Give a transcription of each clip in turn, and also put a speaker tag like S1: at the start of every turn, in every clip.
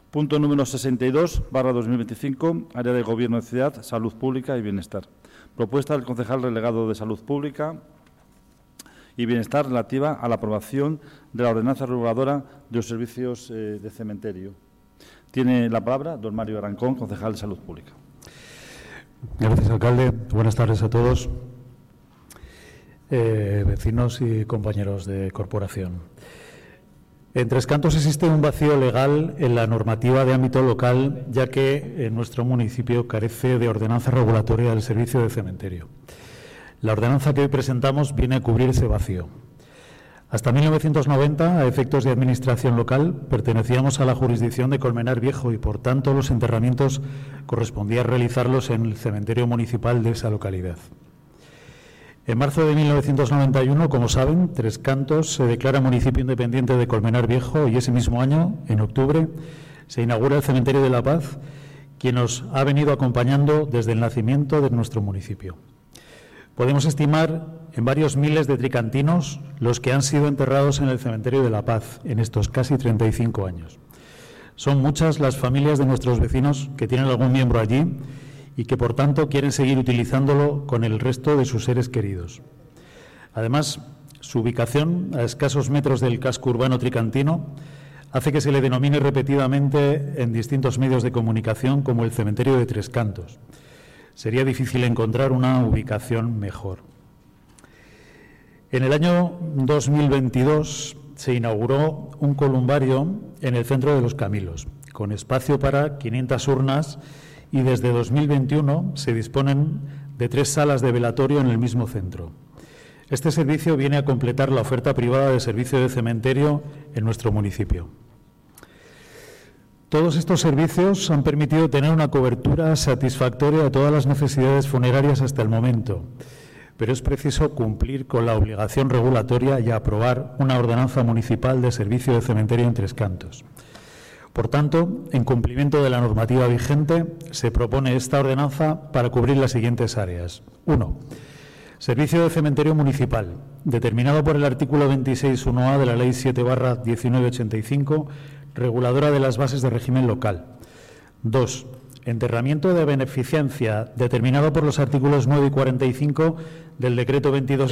S1: Punto número 62/2025, Área de Gobierno de Ciudad, Salud Pública y Bienestar. Propuesta del concejal delegado de Salud Pública y Bienestar relativa a la aprobación de la ordenanza reguladora de los servicios de cementerio. Tiene la palabra don Mario Arancón, concejal de Salud Pública.
S2: Gracias, alcalde. Buenas tardes a todos, vecinos y compañeros de corporación. En Tres Cantos existe un vacío legal en la normativa de ámbito local, ya que nuestro municipio carece de ordenanza regulatoria del servicio de cementerio. La ordenanza que hoy presentamos viene a cubrir ese vacío. Hasta 1990, a efectos de administración local, pertenecíamos a la jurisdicción de Colmenar Viejo y, por tanto, los enterramientos correspondía realizarlos en el cementerio municipal de esa localidad. En marzo de 1991, como saben, Tres Cantos se declara municipio independiente de Colmenar Viejo y ese mismo año, en octubre, se inaugura el Cementerio de la Paz, quien nos ha venido acompañando desde el nacimiento de nuestro municipio. Podemos estimar en varios miles de tricantinos los que han sido enterrados en el Cementerio de la Paz en estos casi 35 años. Son muchas las familias de nuestros vecinos que tienen algún miembro allí y que, por tanto, quieren seguir utilizándolo con el resto de sus seres queridos. Además, su ubicación a escasos metros del casco urbano tricantino hace que se le denomine repetidamente en distintos medios de comunicación como el Cementerio de Tres Cantos. Sería difícil encontrar una ubicación mejor. En el año 2022 se inauguró un columbario en el centro de Los Camilos, con espacio para 500 urnas, y desde 2021 se disponen de 3 salas de velatorio en el mismo centro. Este servicio viene a completar la oferta privada de servicio de cementerio en nuestro municipio. Todos estos servicios han permitido tener una cobertura satisfactoria de todas las necesidades funerarias hasta el momento, pero es preciso cumplir con la obligación regulatoria y aprobar una ordenanza municipal de servicio de cementerio en Tres Cantos. Por tanto, en cumplimiento de la normativa vigente, se propone esta ordenanza para cubrir las siguientes áreas. 1. Servicio de cementerio municipal, determinado por el artículo 26.1a de la Ley 7/1985, reguladora de las bases de régimen local. 2. Enterramiento de beneficencia, determinado por los artículos 9 y 45 del Decreto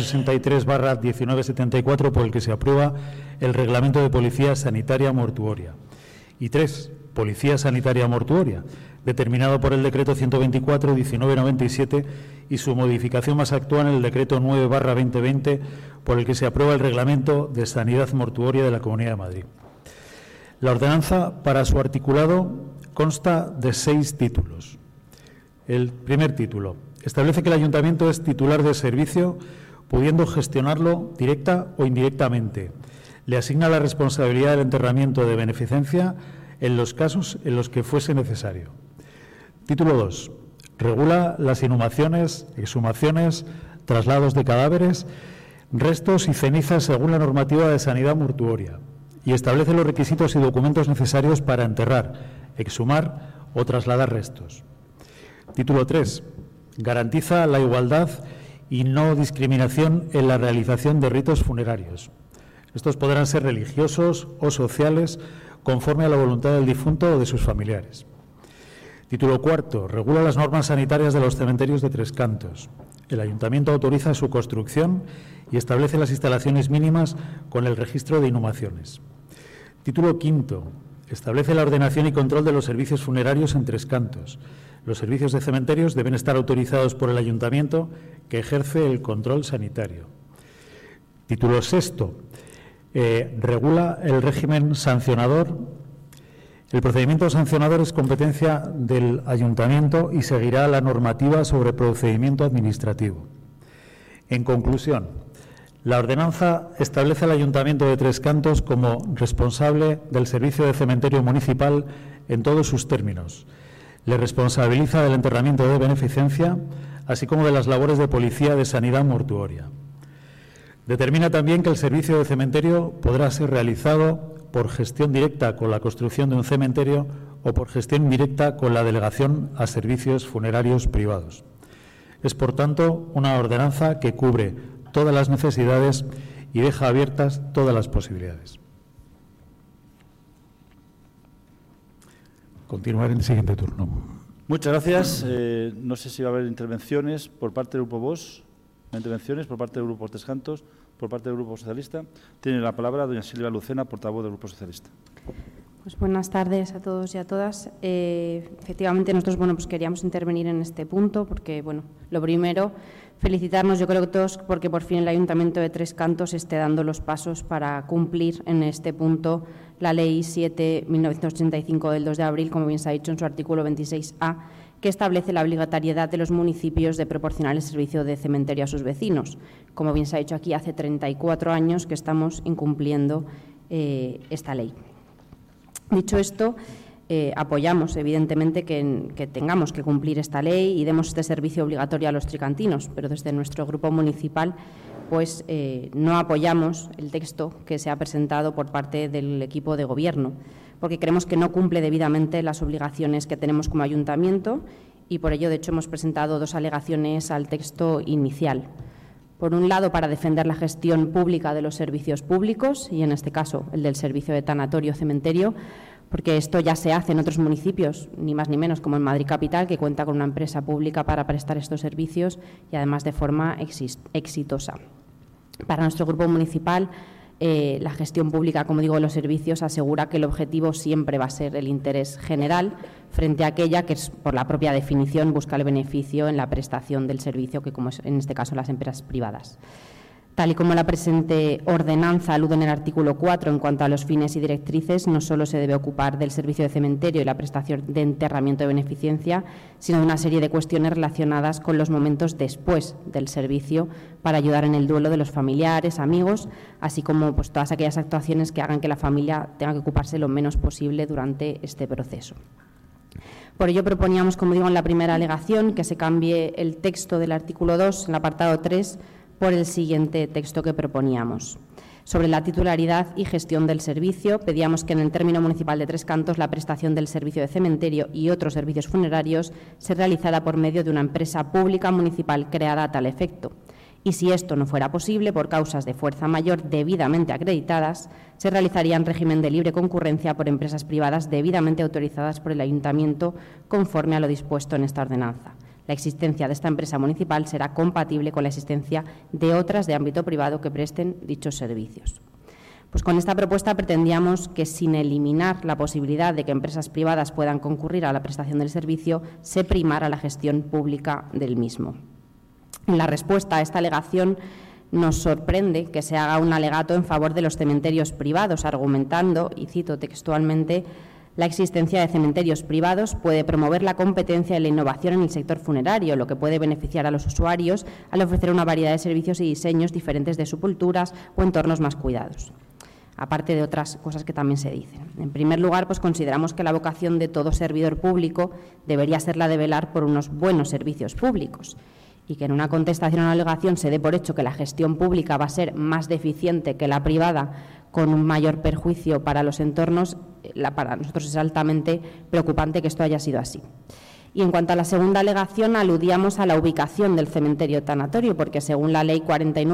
S2: 2263/1974, por el que se aprueba el Reglamento de Policía Sanitaria Mortuoria. Y 3. Policía Sanitaria Mortuoria, determinado por el Decreto 124/1997 y su modificación más actual en el Decreto 9/2020, por el que se aprueba el Reglamento de Sanidad Mortuoria de la Comunidad de Madrid. La ordenanza, para su articulado, consta de 6 títulos. El primer título establece que el Ayuntamiento es titular del servicio, pudiendo gestionarlo directa o indirectamente. Le asigna la responsabilidad del enterramiento de beneficencia en los casos en los que fuese necesario. Título 2. Regula las inhumaciones, exhumaciones, traslados de cadáveres, restos y cenizas según la normativa de sanidad mortuoria y establece los requisitos y documentos necesarios para enterrar, exhumar o trasladar restos. Título 3. Garantiza la igualdad y no discriminación en la realización de ritos funerarios. Estos podrán ser religiosos o sociales conforme a la voluntad del difunto o de sus familiares. Título 4. Regula las normas sanitarias de los cementerios de Tres Cantos. El Ayuntamiento autoriza su construcción y establece las instalaciones mínimas con el registro de inhumaciones. Título 5. Establece la ordenación y control de los servicios funerarios en Tres Cantos. Los servicios de cementerios deben estar autorizados por el Ayuntamiento, que ejerce el control sanitario. Título 6. Regula el régimen sancionador. El procedimiento sancionador es competencia del Ayuntamiento y seguirá la normativa sobre procedimiento administrativo. En conclusión, la ordenanza establece al Ayuntamiento de Tres Cantos como responsable del servicio de cementerio municipal en todos sus términos. Le responsabiliza del enterramiento de beneficencia, así como de las labores de policía de sanidad mortuoria. Determina también que el servicio de cementerio podrá ser realizado por gestión directa con la construcción de un cementerio o por gestión indirecta con la delegación a servicios funerarios privados. Es, por tanto, una ordenanza que cubre todas las necesidades y deja abiertas todas las posibilidades. continuar en el siguiente turno.
S1: Muchas gracias. No sé si va a haber intervenciones por parte del Grupo VOX. Intervenciones por parte del Grupo Tres Cantos, por parte del Grupo Socialista. Tiene la palabra doña Silvia Lucena, portavoz del Grupo Socialista.
S3: Pues buenas tardes a todos y a todas. Efectivamente, nosotros pues queríamos intervenir en este punto porque, lo primero, felicitarnos, yo creo que todos, porque por fin el Ayuntamiento de Tres Cantos esté dando los pasos para cumplir en este punto la Ley 7/1985 del 2 de abril, como bien se ha dicho en su artículo 26A, que establece la obligatoriedad de los municipios de proporcionar el servicio de cementerio a sus vecinos. Como bien se ha dicho aquí, hace 34 años que estamos incumpliendo esta ley. Dicho esto, apoyamos, evidentemente, que tengamos que cumplir esta ley y demos este servicio obligatorio a los tricantinos, pero desde nuestro grupo municipal pues no apoyamos el texto que se ha presentado por parte del equipo de Gobierno, porque creemos que no cumple debidamente las obligaciones que tenemos como ayuntamiento y por ello, de hecho, hemos presentado 2 alegaciones al texto inicial. Por un lado, para defender la gestión pública de los servicios públicos y, en este caso, el del servicio de tanatorio-cementerio, porque esto ya se hace en otros municipios, ni más ni menos, como en Madrid Capital, que cuenta con una empresa pública para prestar estos servicios y, además, de forma exitosa. Para nuestro grupo municipal, la gestión pública, como digo, de los servicios asegura que el objetivo siempre va a ser el interés general frente a aquella que, por la propia definición, busca el beneficio en la prestación del servicio, que como es en este caso las empresas privadas. Tal y como la presente ordenanza alude en el artículo 4 en cuanto a los fines y directrices, no solo se debe ocupar del servicio de cementerio y la prestación de enterramiento de beneficencia, sino de una serie de cuestiones relacionadas con los momentos después del servicio para ayudar en el duelo de los familiares, amigos, así como pues todas aquellas actuaciones que hagan que la familia tenga que ocuparse lo menos posible durante este proceso. Por ello proponíamos, como digo en la primera alegación, que se cambie el texto del artículo 2, en el apartado 3, por el siguiente texto que proponíamos. Sobre la titularidad y gestión del servicio, pedíamos que en el término municipal de Tres Cantos la prestación del servicio de cementerio y otros servicios funerarios se realizara por medio de una empresa pública municipal creada a tal efecto. Y si esto no fuera posible, por causas de fuerza mayor debidamente acreditadas, se realizaría en régimen de libre concurrencia por empresas privadas debidamente autorizadas por el Ayuntamiento conforme a lo dispuesto en esta ordenanza. La existencia de esta empresa municipal será compatible con la existencia de otras de ámbito privado que presten dichos servicios. Pues con esta propuesta pretendíamos que, sin eliminar la posibilidad de que empresas privadas puedan concurrir a la prestación del servicio, se primara la gestión pública del mismo. En la respuesta a esta alegación nos sorprende que se haga un alegato en favor de los cementerios privados, argumentando, y cito textualmente, la existencia de cementerios privados puede promover la competencia y la innovación en el sector funerario, lo que puede beneficiar a los usuarios al ofrecer una variedad de servicios y diseños diferentes de sepulturas o entornos más cuidados, aparte de otras cosas que también se dicen. En primer lugar, pues consideramos que la vocación de todo servidor público debería ser la de velar por unos buenos servicios públicos y que en una contestación a una alegación se dé por hecho que la gestión pública va a ser más deficiente que la privada, con un mayor perjuicio para los entornos, para nosotros es altamente preocupante que esto haya sido así. Y en cuanto a la segunda alegación, aludíamos a la ubicación del cementerio tanatorio, porque según la Ley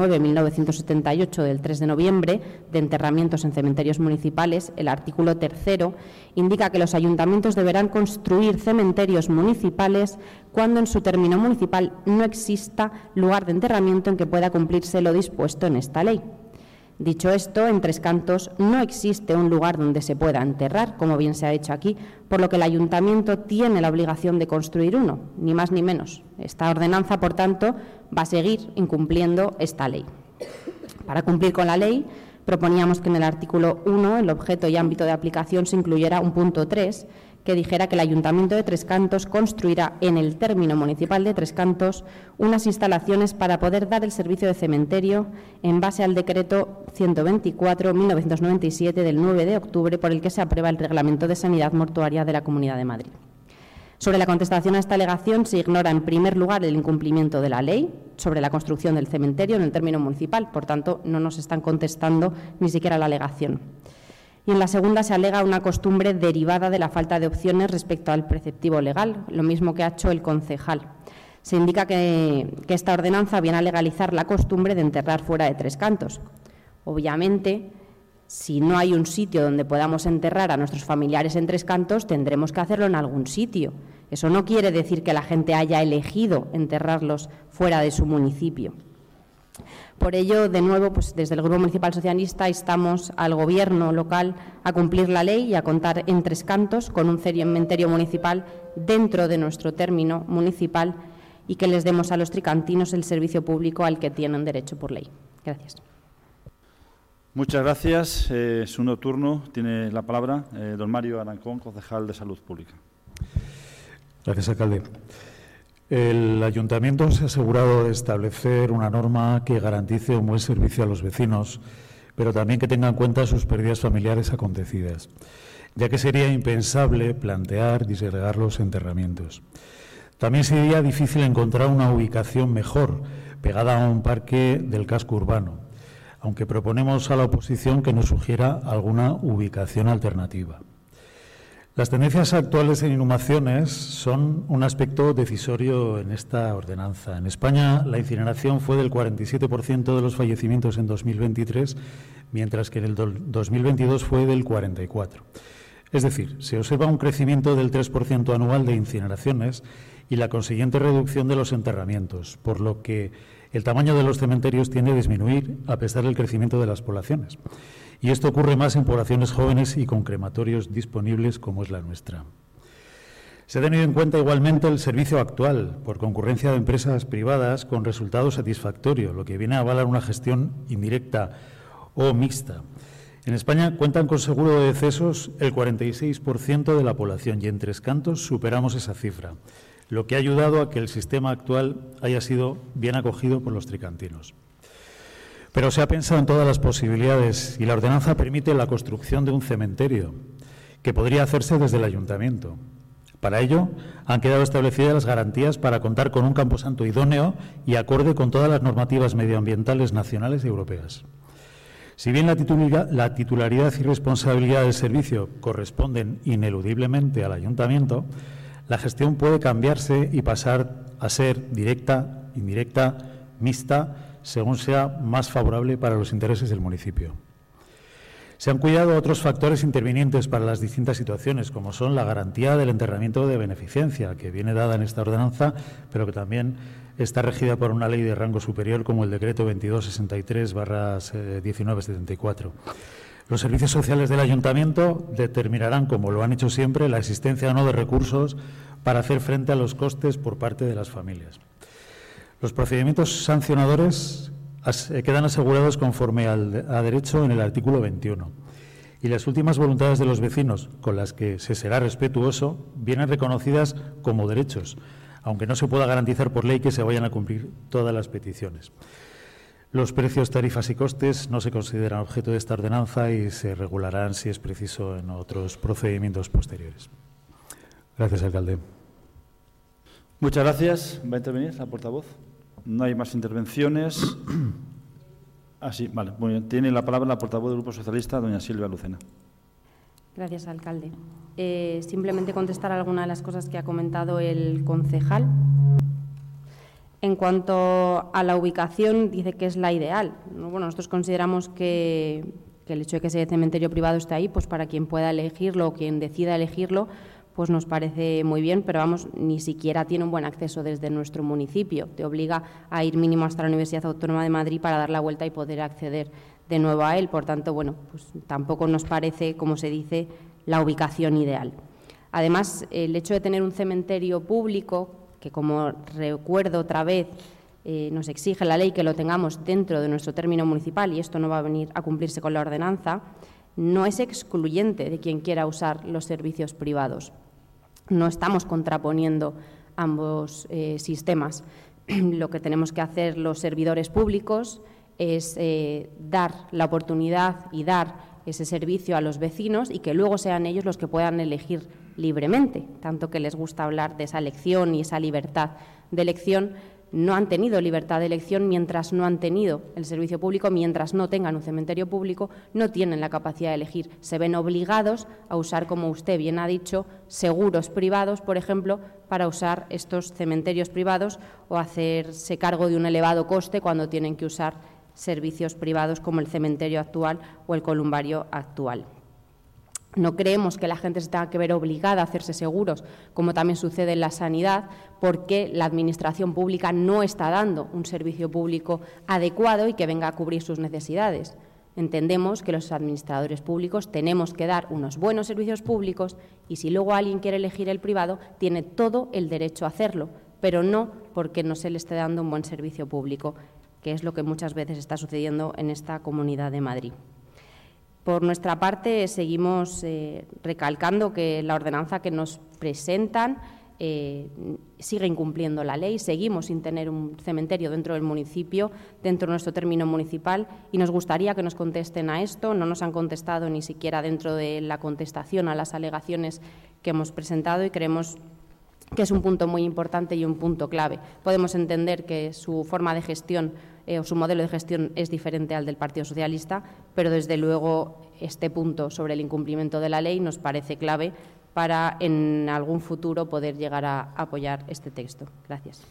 S3: 49/1978 del 3 de noviembre de enterramientos en cementerios municipales, el artículo 3º indica que los ayuntamientos deberán construir cementerios municipales cuando en su término municipal no exista lugar de enterramiento en que pueda cumplirse lo dispuesto en esta ley. Dicho esto, en Tres Cantos no existe un lugar donde se pueda enterrar, como bien se ha hecho aquí, por lo que el Ayuntamiento tiene la obligación de construir uno, ni más ni menos. Esta ordenanza, por tanto, va a seguir incumpliendo esta ley. Para cumplir con la ley, proponíamos que en el artículo 1, el objeto y ámbito de aplicación, se incluyera un punto 3, que dijera que el Ayuntamiento de Tres Cantos construirá en el término municipal de Tres Cantos unas instalaciones para poder dar el servicio de cementerio en base al decreto 124/1997 del 9 de octubre por el que se aprueba el Reglamento de Sanidad Mortuaria de la Comunidad de Madrid. Sobre la contestación a esta alegación se ignora en primer lugar el incumplimiento de la ley sobre la construcción del cementerio en el término municipal, por tanto no nos están contestando ni siquiera la alegación. Y en la segunda se alega una costumbre derivada de la falta de opciones respecto al preceptivo legal, lo mismo que ha hecho el concejal. Se indica que esta ordenanza viene a legalizar la costumbre de enterrar fuera de Tres Cantos. Obviamente, Si no hay un sitio donde podamos enterrar a nuestros familiares en Tres Cantos, tendremos que hacerlo en algún sitio. Eso no quiere decir que la gente haya elegido enterrarlos fuera de su municipio. Por ello, de nuevo, pues desde el Grupo Municipal Socialista instamos al Gobierno local a cumplir la ley y a contar en Tres Cantos con un cementerio municipal dentro de nuestro término municipal y que les demos a los tricantinos el servicio público al que tienen derecho por ley. Gracias.
S1: Muchas gracias. Segundo turno tiene la palabra don Mario Arancón, concejal de Salud Pública.
S2: Gracias, alcalde. El Ayuntamiento se ha asegurado de establecer una norma que garantice un buen servicio a los vecinos, pero también que tenga en cuenta sus pérdidas familiares acontecidas, ya que sería impensable plantear disgregar los enterramientos. También sería difícil encontrar una ubicación mejor, pegada a un parque del casco urbano, aunque proponemos a la oposición que nos sugiera alguna ubicación alternativa. Las tendencias actuales en inhumaciones son un aspecto decisorio en esta ordenanza. En España, la incineración fue del 47% de los fallecimientos en 2023, mientras que en el 2022 fue del 44%. Es decir, se observa un crecimiento del 3% anual de incineraciones y la consiguiente reducción de los enterramientos, por lo que el tamaño de los cementerios tiende a disminuir a pesar del crecimiento de las poblaciones. Y esto ocurre más en poblaciones jóvenes y con crematorios disponibles como es la nuestra. Se ha tenido en cuenta igualmente el servicio actual por concurrencia de empresas privadas con resultado satisfactorio, lo que viene a avalar una gestión indirecta o mixta. En España cuentan con seguro de decesos el 46% de la población y en Tres Cantos superamos esa cifra, lo que ha ayudado a que el sistema actual haya sido bien acogido por los tricantinos. Pero se ha pensado en todas las posibilidades y la ordenanza permite la construcción de un cementerio, que podría hacerse desde el Ayuntamiento. Para ello, han quedado establecidas las garantías para contar con un camposanto idóneo y acorde con todas las normativas medioambientales nacionales y europeas. Si bien la titularidad y responsabilidad del servicio corresponden ineludiblemente al Ayuntamiento, la gestión puede cambiarse y pasar a ser directa, indirecta, mixta, según sea más favorable para los intereses del municipio. Se han cuidado otros factores intervinientes para las distintas situaciones, como son la garantía del enterramiento de beneficencia, que viene dada en esta ordenanza, pero que también está regida por una ley de rango superior, como el Decreto 2263/1974. Los servicios sociales del Ayuntamiento determinarán, como lo han hecho siempre, la existencia o no de recursos para hacer frente a los costes por parte de las familias. Los procedimientos sancionadores quedan asegurados conforme a derecho en el artículo 21 y las últimas voluntades de los vecinos, con las que se será respetuoso, vienen reconocidas como derechos, aunque no se pueda garantizar por ley que se vayan a cumplir todas las peticiones. Los precios, tarifas y costes no se consideran objeto de esta ordenanza y se regularán, si es preciso, en otros procedimientos posteriores. Gracias, alcalde.
S1: Muchas gracias. ¿Va a intervenir la portavoz? No hay más intervenciones. Sí, vale. Muy bien. Tiene la palabra la portavoz del Grupo Socialista, doña Silvia Lucena.
S3: Gracias, alcalde. Simplemente contestar alguna de las cosas que ha comentado el concejal. En cuanto a la ubicación, dice que es la ideal. Bueno, nosotros consideramos que el hecho de que ese cementerio privado esté ahí, pues para quien pueda elegirlo o quien decida elegirlo, pues nos parece muy bien, pero vamos, ni siquiera tiene un buen acceso desde nuestro municipio. Te obliga a ir mínimo hasta la Universidad Autónoma de Madrid para dar la vuelta y poder acceder de nuevo a él. Por tanto, bueno, pues tampoco nos parece, como se dice, la ubicación ideal. Además, el hecho de tener un cementerio público, que como recuerdo otra vez, nos exige la ley que lo tengamos dentro de nuestro término municipal, y esto no va a venir a cumplirse con la ordenanza, no es excluyente de quien quiera usar los servicios privados. No estamos contraponiendo ambos sistemas. Lo que tenemos que hacer los servidores públicos es dar la oportunidad y dar ese servicio a los vecinos y que luego sean ellos los que puedan elegir libremente, tanto que les gusta hablar de esa elección y esa libertad de elección. No han tenido libertad de elección mientras no han tenido el servicio público, mientras no tengan un cementerio público, no tienen la capacidad de elegir. Se ven obligados a usar, como usted bien ha dicho, seguros privados, por ejemplo, para usar estos cementerios privados o hacerse cargo de un elevado coste cuando tienen que usar servicios privados como el cementerio actual o el columbario actual. No creemos que la gente se tenga que ver obligada a hacerse seguros, como también sucede en la sanidad, porque la Administración pública no está dando un servicio público adecuado y que venga a cubrir sus necesidades. Entendemos que los administradores públicos tenemos que dar unos buenos servicios públicos y si luego alguien quiere elegir el privado, tiene todo el derecho a hacerlo, pero no porque no se le esté dando un buen servicio público, que es lo que muchas veces está sucediendo en esta Comunidad de Madrid. Por nuestra parte, seguimos recalcando que la ordenanza que nos presentan sigue incumpliendo la ley. Seguimos sin tener un cementerio dentro del municipio, dentro de nuestro término municipal, y nos gustaría que nos contesten a esto. No nos han contestado ni siquiera dentro de la contestación a las alegaciones que hemos presentado y creemos que es un punto muy importante y un punto clave. Podemos entender que su forma de gestión o su modelo de gestión es diferente al del Partido Socialista, pero desde luego este punto sobre el incumplimiento de la ley nos parece clave para en algún futuro poder llegar a apoyar este texto. Gracias.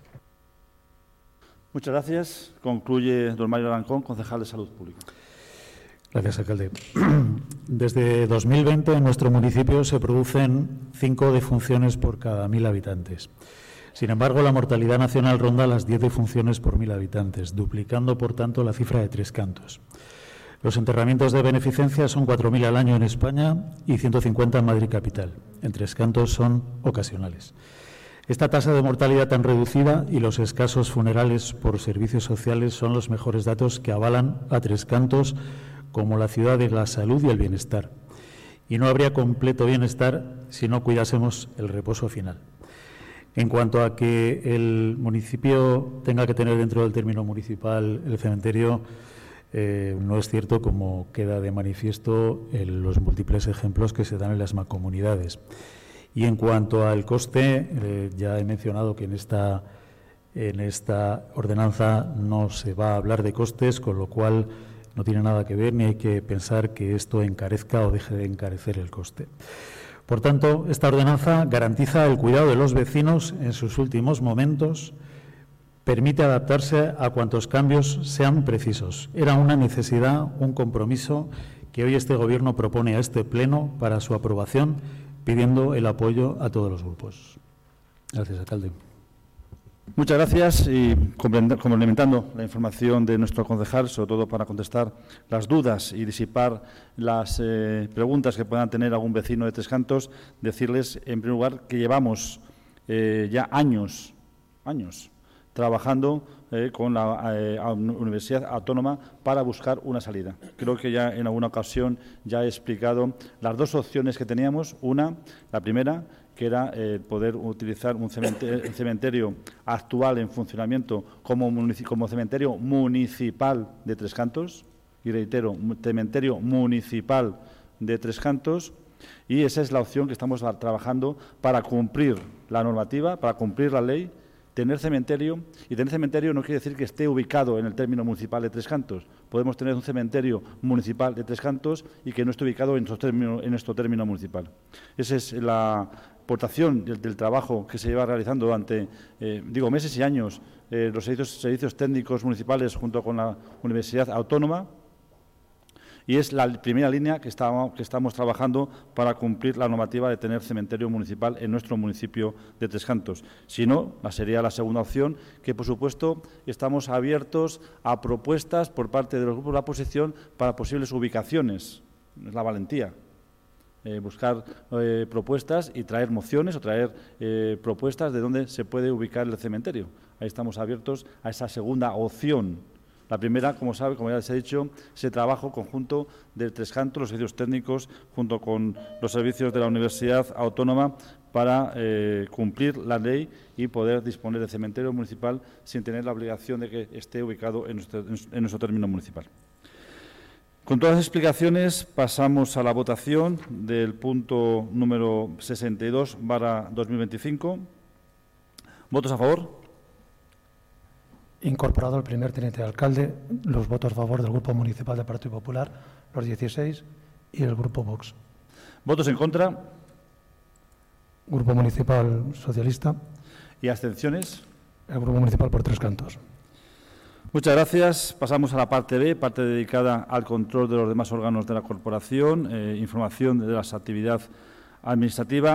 S1: Muchas gracias. Concluye don Mario Arancón, concejal de Salud Pública.
S2: Gracias, alcalde. Desde 2020 en nuestro municipio se producen 5 defunciones por cada 1.000 habitantes. Sin embargo, la mortalidad nacional ronda las 10 defunciones por 1.000 habitantes, duplicando, por tanto, la cifra de Tres Cantos. Los enterramientos de beneficencia son 4.000 al año en España y 150 en Madrid capital. En Tres Cantos son ocasionales. Esta tasa de mortalidad tan reducida y los escasos funerales por servicios sociales son los mejores datos que avalan a Tres Cantos como la ciudad de la salud y el bienestar. Y no habría completo bienestar si no cuidásemos el reposo final. En cuanto a que el municipio tenga que tener dentro del término municipal el cementerio, no es cierto, como queda de manifiesto en los múltiples ejemplos que se dan en las mancomunidades. Y en cuanto al coste, ya he mencionado que en esta ordenanza no se va a hablar de costes, con lo cual no tiene nada que ver ni hay que pensar que esto encarezca o deje de encarecer el coste. Por tanto, esta ordenanza garantiza el cuidado de los vecinos en sus últimos momentos, permite adaptarse a cuantos cambios sean precisos. Era una necesidad, un compromiso que hoy este Gobierno propone a este Pleno para su aprobación, pidiendo el apoyo a todos los grupos. Gracias, alcalde.
S1: Muchas gracias y complementando la información de nuestro concejal, sobre todo para contestar las dudas y disipar las preguntas que puedan tener algún vecino de Tres Cantos, decirles en primer lugar que llevamos ya años trabajando con la Universidad Autónoma para buscar una salida. Creo que ya en alguna ocasión ya he explicado las 2 opciones que teníamos. La primera, que era poder utilizar un cementerio actual en funcionamiento como cementerio municipal de Tres Cantos, y reitero, cementerio municipal de Tres Cantos, y esa es la opción que estamos trabajando para cumplir la normativa, para cumplir la ley. Tener cementerio, y tener cementerio no quiere decir que esté ubicado en el término municipal de Tres Cantos. Podemos tener un cementerio municipal de Tres Cantos y que no esté ubicado en nuestro término municipal. Esa es la aportación del trabajo que se lleva realizando durante, meses y años, los servicios técnicos municipales junto con la Universidad Autónoma. Y es la primera línea que estamos trabajando para cumplir la normativa de tener cementerio municipal en nuestro municipio de Tres Cantos. Si no, sería la segunda opción, que por supuesto estamos abiertos a propuestas por parte de los grupos de la oposición para posibles ubicaciones. Es la valentía. Buscar propuestas y traer mociones o traer propuestas de dónde se puede ubicar el cementerio. Ahí estamos abiertos a esa segunda opción. La primera, como ya les he dicho, es el trabajo conjunto de Tres Cantos, los servicios técnicos, junto con los servicios de la Universidad Autónoma, para cumplir la ley y poder disponer de cementerio municipal sin tener la obligación de que esté ubicado en nuestro término municipal. Con todas las explicaciones, pasamos a la votación del punto número 62/2025. ¿Votos a favor?
S4: Incorporado el primer teniente de alcalde, los votos a favor del Grupo Municipal del Partido Popular, los 16, y el Grupo Vox.
S1: ¿Votos en contra?
S4: Grupo Municipal Socialista.
S1: ¿Y abstenciones?
S4: El Grupo Municipal por Tres Cantos.
S1: Muchas gracias. Pasamos a la parte B, parte dedicada al control de los demás órganos de la corporación, información de las actividades administrativas.